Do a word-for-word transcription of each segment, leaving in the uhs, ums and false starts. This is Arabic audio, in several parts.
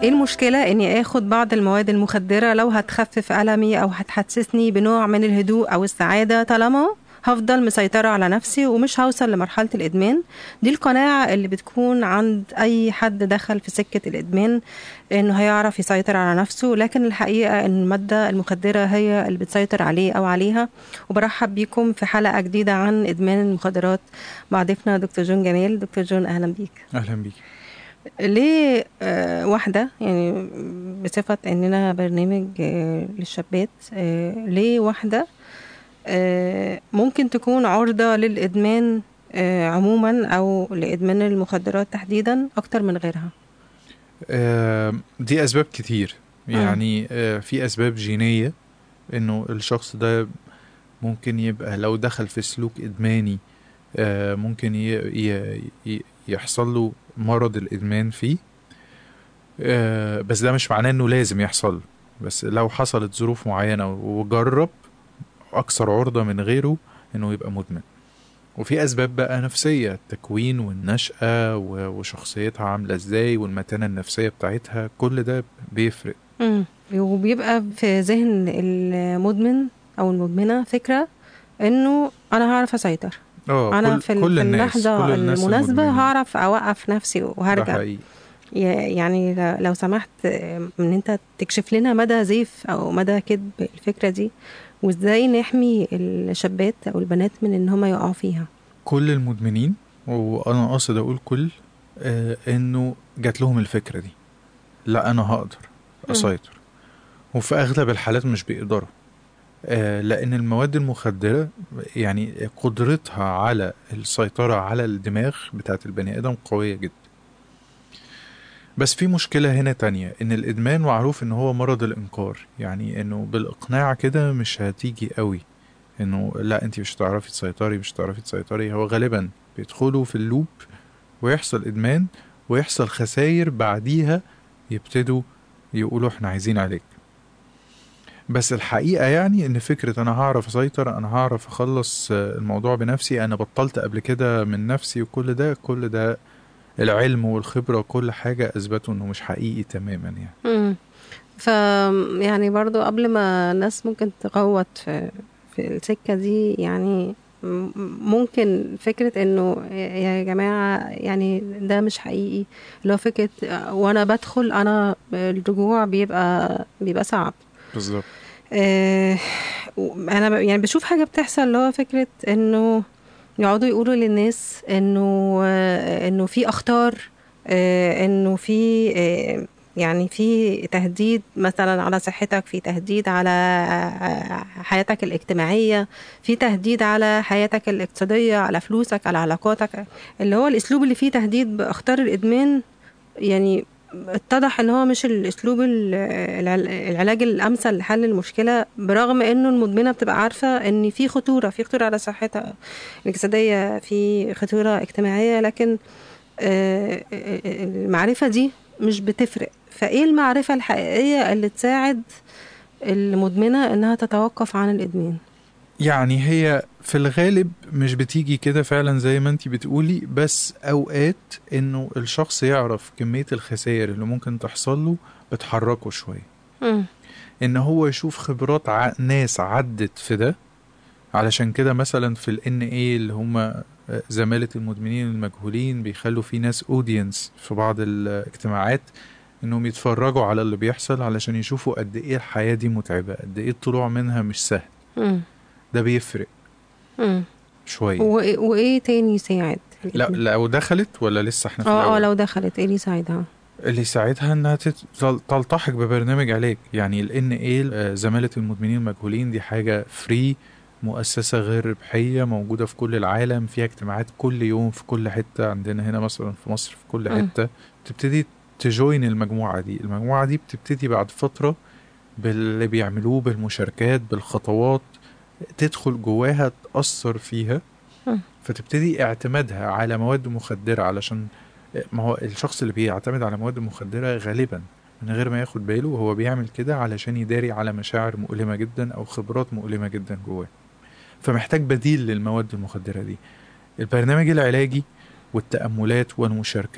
ايه المشكلة اني اخد بعض المواد المخدرة لو هتخفف ألمي او هتحسسني بنوع من الهدوء او السعادة، طالما هفضل مسيطرة على نفسي ومش هوصل لمرحلة الإدمان. دي القناعة اللي بتكون عند أي حد دخل في سكة الإدمان، إنه هيعرف يسيطر على نفسه. لكن الحقيقة إن المادة المخدرة هي اللي بتسيطر عليه أو عليها. وبرحب بيكم في حلقة جديدة عن إدمان المخدرات مع ضيفنا دكتور جون جمال. دكتور جون، أهلا بيك. أهلا بيك. ليه آه واحدة، يعني بصفة إننا برنامج آه للشابات، آه ليه واحدة آه ممكن تكون عرضة للإدمان آه عموما أو لإدمان المخدرات تحديدا أكتر من غيرها؟ آه دي أسباب كتير، يعني آه في أسباب جينية، إنه الشخص ده ممكن يبقى لو دخل في سلوك إدماني آه ممكن ي ي يحصل له مرض الإدمان فيه. آه بس ده مش معناه إنه لازم يحصل، بس لو حصلت ظروف معينة وجرب أكثر عرضة من غيره إنه يبقى مدمن. وفي أسباب بقى نفسية، التكوين والنشأة وشخصيتها عاملة إزاي والمتانة النفسية بتاعتها، كل ده بيفرق. امم وبيبقى في ذهن المدمن أو المدمنة فكرة إنه أنا هعرف أسيطر، اه أنا كل في, كل في الناس اللحظة كل الناس المناسبة المدمنين. هعرف أوقف نفسي وهرجع. ده حقيقي. يعني لو سمحت من أنت تكشف لنا مدى زيف أو مدى كذب الفكرة دي، وإزاي نحمي الشابات أو البنات من إن هم يقعوا فيها؟ كل المدمنين، وأنا قاصد أقول كل آه إنه جات لهم الفكرة دي، لا أنا هقدر أسيطر، وفي أغلب الحالات مش بيقدروا. آه لأن المواد المخدرة يعني قدرتها على السيطرة على الدماغ بتاعت البني آدم قوية جدا. بس في مشكلة هنا تانية، إن الإدمان معروف إن هو مرض الإنكار، يعني إنه بالإقناع كده مش هتيجي قوي، إنه لا أنت مش هتعرفي تسيطري مش هتعرفي تسيطري. هو غالبا بيدخلوا في اللوب ويحصل إدمان ويحصل خسائر، بعديها يبتدوا يقولوا إحنا عايزين عليك. بس الحقيقة يعني إن فكرة أنا هعرف أسيطر، أنا هعرف أخلص الموضوع بنفسي، أنا بطلت قبل كده من نفسي، وكل ده كل ده العلم والخبرة وكل حاجة أثبتوا إنه مش حقيقي تماما يعني. امم ف يعني برضو قبل ما الناس ممكن تغوط في في السكة دي، يعني ممكن فكرة إنه يا جماعة يعني ده مش حقيقي، لو فكرة وأنا بدخل أنا الرجوع بيبقى بيبقى صعب. بالظبط. آه أنا يعني بشوف حاجة بتحصل، اللي هو فكرة إنه يقعدوا يقولوا للناس إنه آه إنه في أخطار، آه إنه في آه يعني في تهديد مثلا على صحتك، في تهديد على حياتك الاجتماعية، في تهديد على حياتك الاقتصادية، على فلوسك، على علاقاتك، اللي هو الأسلوب اللي فيه تهديد بأخطار الإدمان. يعني اتضح ان هو مش الاسلوب العلاج الامثل لحل المشكله، برغم انه المدمنه بتبقى عارفه ان في خطوره في خطوره على صحتها الجسديه، في خطوره اجتماعيه، لكن المعرفه دي مش بتفرق. فايه المعرفه الحقيقيه اللي تساعد المدمنه انها تتوقف عن الادمان؟ يعني هي في الغالب مش بتيجي كده فعلا زي ما انتي بتقولي، بس اوقات انه الشخص يعرف كمية الخسائر اللي ممكن تحصل له بتحركه شوية، ان هو يشوف خبرات ع... ناس عدت في ده. علشان كده مثلا في ال إن إيه اللي هم زمالة المدمنين المجهولين بيخلوا في ناس اودينس في بعض الاجتماعات انهم يتفرجوا على اللي بيحصل علشان يشوفوا قد ايه الحياة دي متعبة، قد ايه الطلوع منها مش سهل. م. ده بيفرق مم. شوية. وايه تاني يساعد؟ لا لو دخلت ولا لسه احنا في اه الاول؟ اه لو دخلت ايه اللي يساعدها؟ اللي يساعدها انها تلتحق ببرنامج علاج. يعني ال إن إيه زمالة المدمنين المجهولين دي حاجة فري، مؤسسة غير ربحية، موجودة في كل العالم، فيها اجتماعات كل يوم في كل حتة. عندنا هنا مثلا في مصر في كل حتة. تبتدي تجوين المجموعة دي. المجموعة دي بتبتدي بعد فترة باللي بيعملوه، بالمشاركات، بالخطوات، تدخل جواها تأثر فيها، فتبتدي اعتمادها على مواد مخدرة. علشان ما هو الشخص اللي بيعتمد على مواد مخدرة غالبا من غير ما ياخد باله هو بيعمل كده علشان يداري على مشاعر مؤلمة جدا أو خبرات مؤلمة جدا جواه، فمحتاج بديل للمواد المخدرة دي. البرنامج العلاجي والتأملات والمشاركات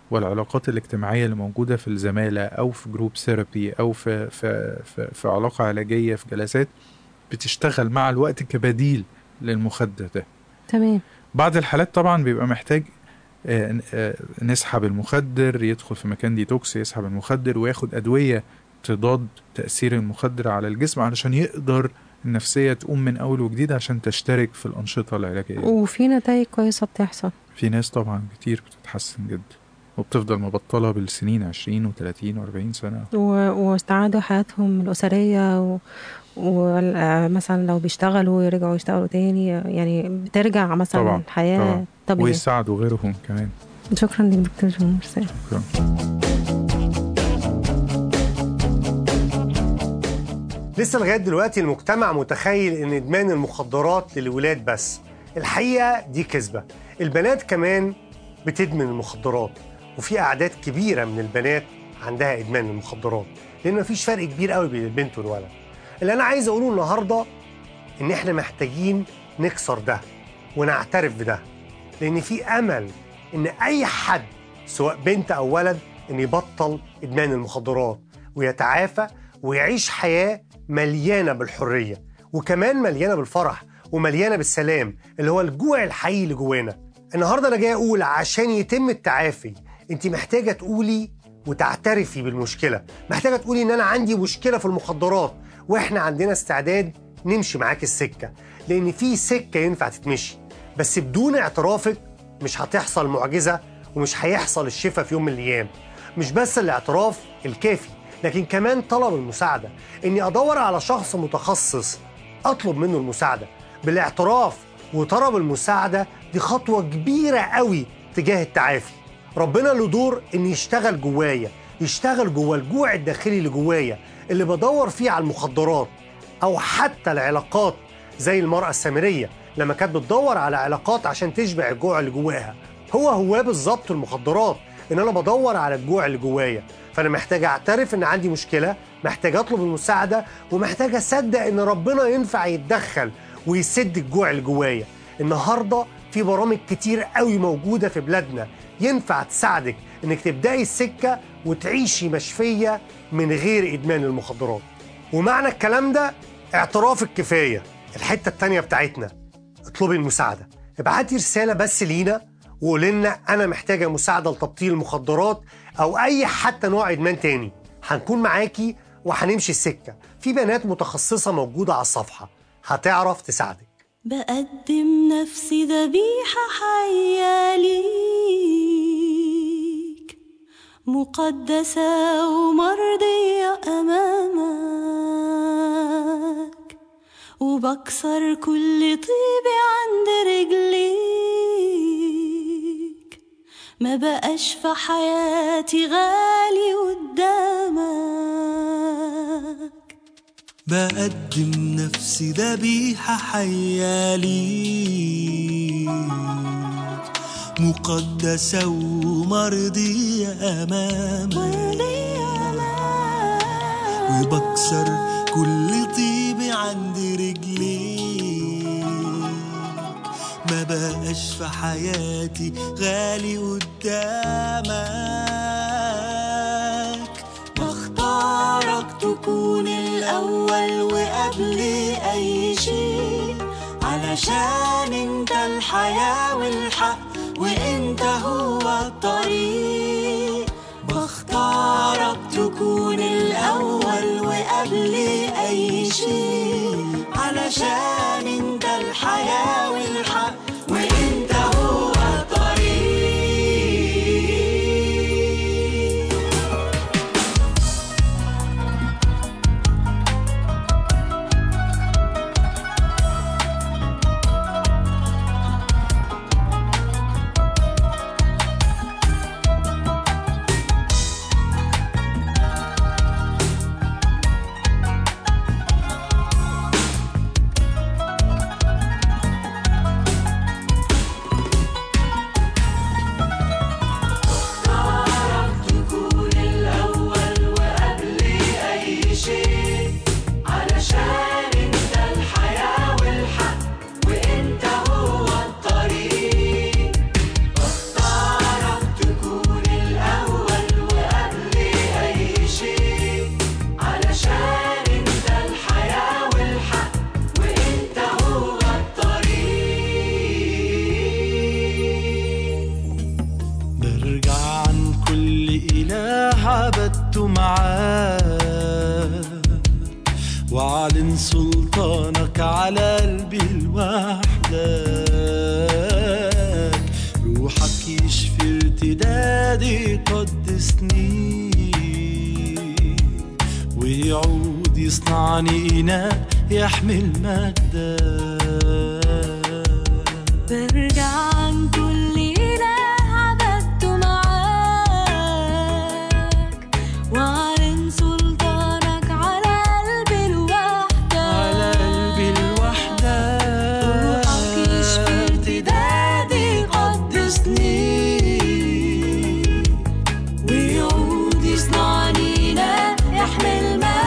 والعلاقات الاجتماعية اللي موجودة في الزمالة أو في جروب ثيرابي أو في, في, في, في علاقة علاجية في جلسات بتشتغل مع الوقت كبديل للمخدر ده. تمام. بعض الحالات طبعا بيبقى محتاج آه آه نسحب المخدر، يدخل في مكان ديتوكس يسحب المخدر وياخد أدوية تضاد تأثير المخدر على الجسم علشان يقدر النفسية تقوم من أول وجديد عشان تشترك في الأنشطة العلاجية. وفي نتائج كويسة بتحصل. في ناس طبعا كتير بتتحسن جدا وبتفضل مبطلة بالسنين عشرين وثلاثين واربعين سنة واستعادوا حياتهم الأسرية و... ومثلا لو بيشتغلوا يرجعوا يشتغلوا تاني، يعني بترجع مثلا طبعا. الحياة طبيعية ويساعدوا غيرهم كمان. شكرا لك دكتور جون. شكرا. لسه لغاية دلوقتي المجتمع متخيل ان ادمان المخدرات للولاد بس. الحقيقة دي كذبة، البنات كمان بتدمن المخدرات، وفي أعداد كبيرة من البنات عندها إدمان المخدرات، لأن مفيش فرق كبير قوي بين البنت والولد. اللي أنا عايز أقوله النهاردة إن إحنا محتاجين نكسر ده ونعترف بده، لأن في أمل إن أي حد سواء بنت أو ولد إن يبطل إدمان المخدرات ويتعافى ويعيش حياة مليانة بالحرية وكمان مليانة بالفرح ومليانة بالسلام اللي هو الجوع الحقيقي اللي جوانا. النهاردة أنا جاي أقول عشان يتم التعافي أنت محتاجة تقولي وتعترفي بالمشكلة، محتاجة تقولي إن أنا عندي مشكلة في المخدرات وإحنا عندنا استعداد نمشي معاك السكة، لأن في سكة ينفع تتمشي، بس بدون اعترافك مش هتحصل معجزة ومش هيحصل الشفاء في يوم من الأيام. مش بس الاعتراف الكافي، لكن كمان طلب المساعدة، إني أدور على شخص متخصص أطلب منه المساعدة. بالاعتراف وطلب المساعدة دي خطوة كبيرة قوي تجاه التعافي. ربنا له دور إن يشتغل جوايا، يشتغل جوا الجوع الداخلي اللي جوايا اللي بدور فيه على المخدرات أو حتى العلاقات، زي المرأة السامرية لما كانت بتدور على علاقات عشان تشبع الجوع اللي جواها. هو هو بالظبط المخدرات، إن أنا بدور على الجوع اللي جوايا. فأنا محتاج أعترف إن عندي مشكلة، محتاج أطلب المساعدة، ومحتاج أصدق إن ربنا ينفع يتدخل ويسد الجوع اللي جوايا. النهاردة في برامج كتير قوي موجودة في بلادنا ينفع تساعدك إنك تبدأي السكة وتعيشي مشفية من غير إدمان المخدرات. ومعنى الكلام ده اعترافك كفاية. الحتة التانية بتاعتنا اطلبي المساعدة. ابعتي رسالة بس لينا وقولي لنا أنا محتاجة مساعدة لتبطيل المخدرات أو أي حتى نوع إدمان تاني. هنكون معاكي وهنمشي السكة. في بنات متخصصة موجودة على الصفحة هتعرف تساعدك. بقدم نفسي ذبيحة حية ليك، مقدسة ومرضية أمامك، وبكسر كل طيبي عند رجليك، ما بقاش في حياتي غالي قدامك. بقدم نفسي ذبيحة حية ليك، مقدسة ومرضية أمامك، وبكسر كل طيبي عند رجليك، ما بقاش في حياتي غالي قدامك. بختارك تكون الأول وقبل أي شيء، علشان انت الحياة والحق وانت هو الطريق. بختارك تكون الأول وقبل أي شيء، علشان انت الحياة والحق وانت هو الطريق. عبدت معاك وأعلن سلطانك على قلبي لوحدك. روحك يشفي ارتدادي قدسني ويعود يصنعني إناء يحمل مجدك. برجع عن كل إله عبدت معاك وأعلن سلطانك على قلبي لوحدك. على قلبي لوحدك. روحك يشفي ارتدادي قدسني ويعود يصنعني إناء يحمل مجدك.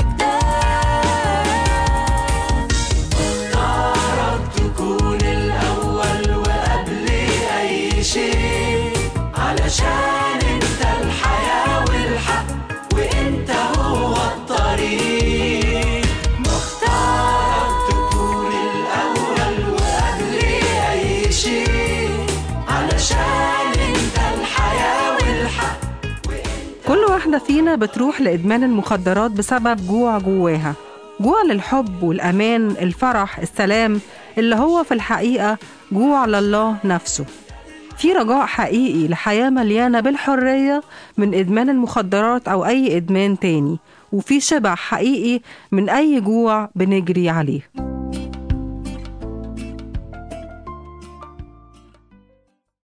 اختارك تكون الأول وقبل أي شيء علشان انت الحياة والحق وانت هو الطريق. مختارك تكون الأول وقبل أي شيء علشان انت الحياة والحق. كل واحدة فينا بتروح لإدمان المخدرات بسبب جوع جواها، جوع للحب والأمان، الفرح، السلام، اللي هو في الحقيقة جوع لله نفسه. في رجاء حقيقي لحياة مليانة بالحرية من إدمان المخدرات أو أي إدمان تاني، وفي شبع حقيقي من أي جوع بنجري عليه.